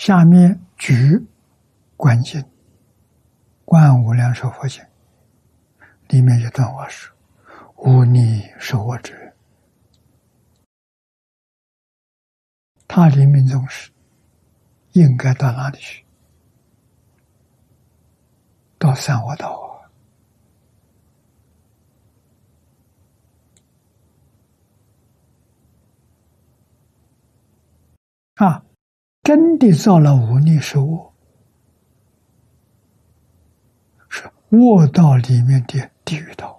下面举观经，观无量寿佛经里面一段话是：无逆受我之人。他临命终时应该到哪里去？到三恶道啊！真的造了无逆受我，是恶道里面的地狱道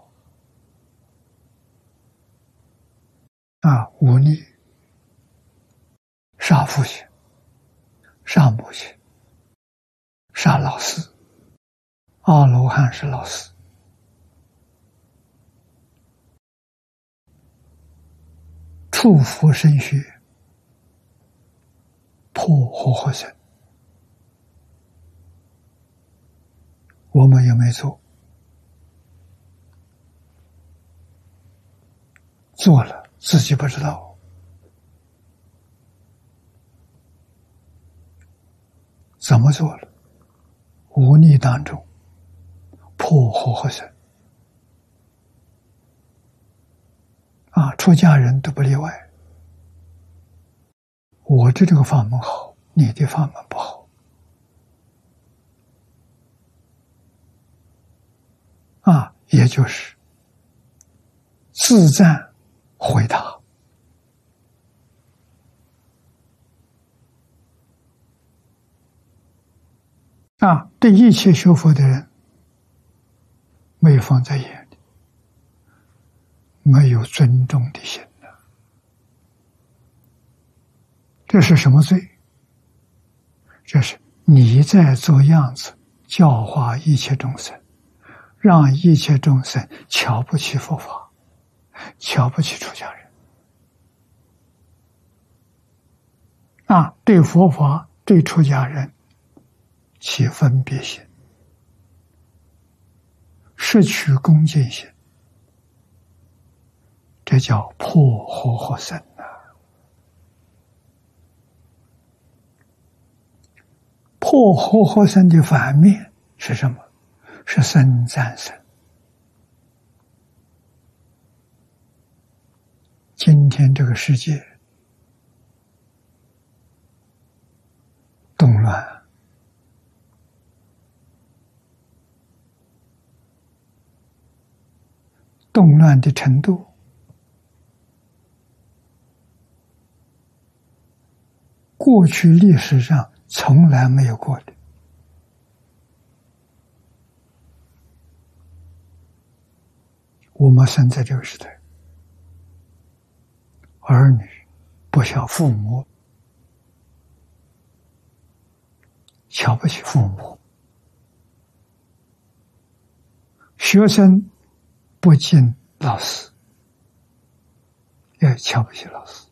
啊！无逆杀父亲、杀母亲、杀老师，阿罗汉是老师，触佛身血，破活活身，我们有没有做？做了自己不知道。怎么做了？无逆当中破活活身啊，出家人都不例外。我的这个法门好，你的法门不好啊，也就是自赞回答啊，对一切学佛的人没有放在眼里，没有尊重的心呢。这是什么罪？这是你在做样子教化一切众生，让一切众生瞧不起佛法，瞧不起出家人啊，对佛法对出家人起分别心，失去恭敬心，这叫破活活身呐。破活活身的反面是什么？是生赞身。今天这个世界动乱，动乱的程度过去历史上从来没有过的。我们生在这个时代，儿女不孝父母，瞧不起父母，学生不敬老师，也瞧不起老师。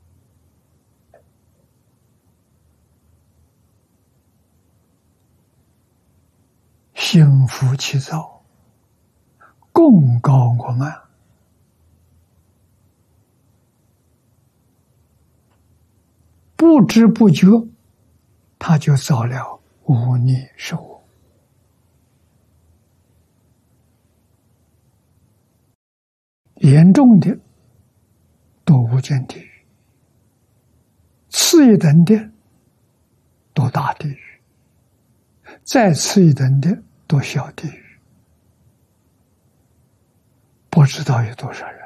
心浮气躁，共高我慢，不知不觉他就造了无逆受我。严重的堕无间地狱，次一等的堕大地狱，再次一等的堕小地狱，不知道有多少人。